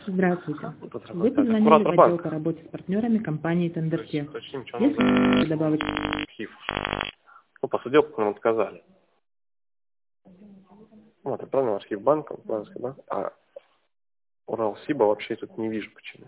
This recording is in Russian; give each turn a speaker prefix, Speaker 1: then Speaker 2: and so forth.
Speaker 1: Здравствуйте.
Speaker 2: Вот это
Speaker 1: Вы
Speaker 2: работает.
Speaker 1: позвонили в
Speaker 2: Куратор
Speaker 1: отдел
Speaker 2: банка.
Speaker 1: по работе с партнерами компании Тендертех.
Speaker 2: Точнее, ничего
Speaker 1: Если
Speaker 2: надо.
Speaker 1: хотите добавить
Speaker 2: Архив. Ну, по суделку нам отказали. Ну, это правильно, архив банка, банковский, да? А Уралсиба вообще тут не вижу почему.